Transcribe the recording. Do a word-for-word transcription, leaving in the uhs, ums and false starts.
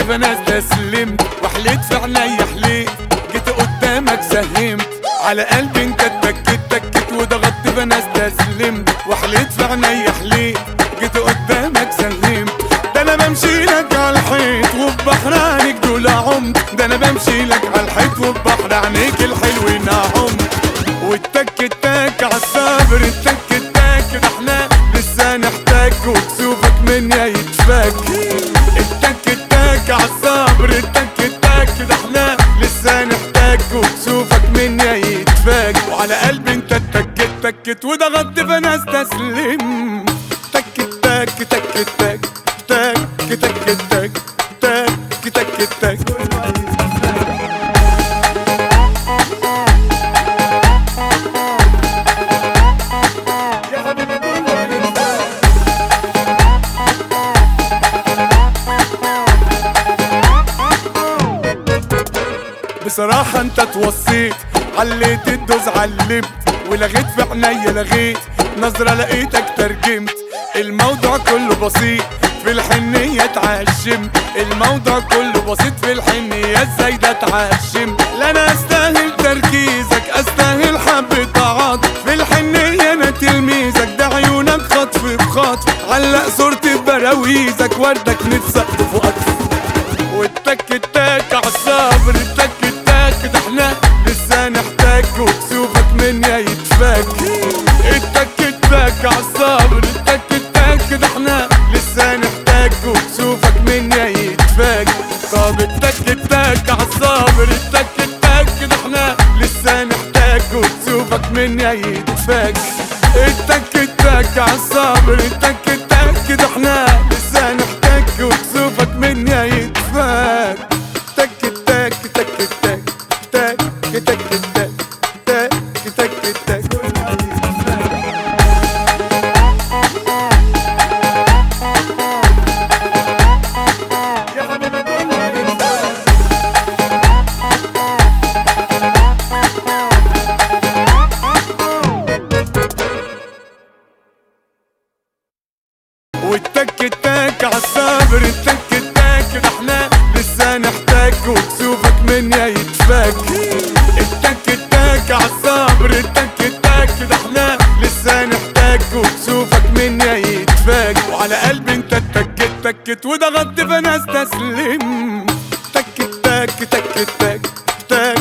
فانا استسلمت وحليت في عينيا حليت، جيت قدامك سهمت على قلبي انت اتكت تكت وضغطت فانا استسلمت وحليت في عينيا حليت، جيت قدامك سهمت. ده انا بمشي لك على الحيط وببحر عينيك دول عمت، ده انا بمشي لك على الحيط وببحر عينيك الحلوين عمت. والتك التك عالصبر التك التك ده احنا لسه نحتاج وكسوفك مني يتفك. التك التك عالصبر التك التك ده احنا لسه نحتاج وكسوفك مني يتفك. وعلى قلبي انت اتكت تكت وضغطت فانا استسلم. تك التك تك التك تك تك تك تك تك تك. بصراحة انت توصيت عليت الدوز علمت ولغيت في عينيا لغيت نظرة لقيتك ترجمت. الموضوع كله بسيط في الحنية اتعشمت، الموضوع كله بسيط في الحنية ازاي ده اتعشمت. لا انا استاهل تركيزك استاهل حبة عاطف في الحنية انا تلميذك، ده عيونك خطف بخطف علق صورتي ببراويزك وردك نتسقف وقطف. والتك التك عالصبر التك التك ده احنا لسه نحتاج وكسوفك مني يتفك. التك التك عالصبر التك التك ده احنا لسه نحتاج وكسوفك مني يتفك. طب التك التك عالصبر التك التك ده احنا لسه نحتاج وكسوفك مني يتفك. التك التك عالصبر التك التك ده احنا لسه نحتاج وكسوفك مني يتفك. تك تك تك تك تك تك تك تك تك تك. والتك التك عالصبر التك التك ده احنا لسه نحتاج وكسوفك مني يتفك. التك التك عالصبر التك التك ده احنا لسه نحتاج وكسوفك مني يتفك. وعلى قلبي انت اتكت تكت وضغطت فانا استسلم. تك تك تك تك تك